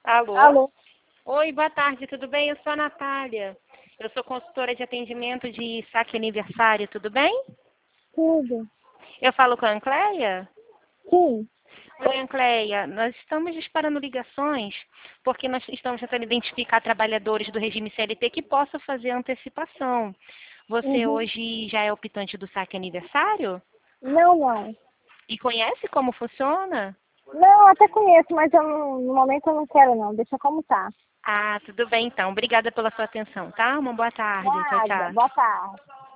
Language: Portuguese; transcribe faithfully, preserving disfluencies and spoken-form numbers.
Alô? Alô? Oi, boa tarde, tudo bem? Eu sou a Natália. Eu sou consultora de atendimento de saque aniversário, tudo bem? Tudo. Eu falo com a Ancleia? Sim. Oi, Ancleia. Nós estamos disparando ligações porque nós estamos tentando identificar trabalhadores do regime C L T que possam fazer antecipação. Você Uhum. hoje já é optante do saque aniversário? Não, não. E conhece como funciona? Não, até conheço, mas eu não- no momento eu não quero não. Deixa como tá. Ah, tudo bem então. Obrigada pela sua atenção, tá? Uma boa tarde. Tchau, Nada. tchau. Boa tarde.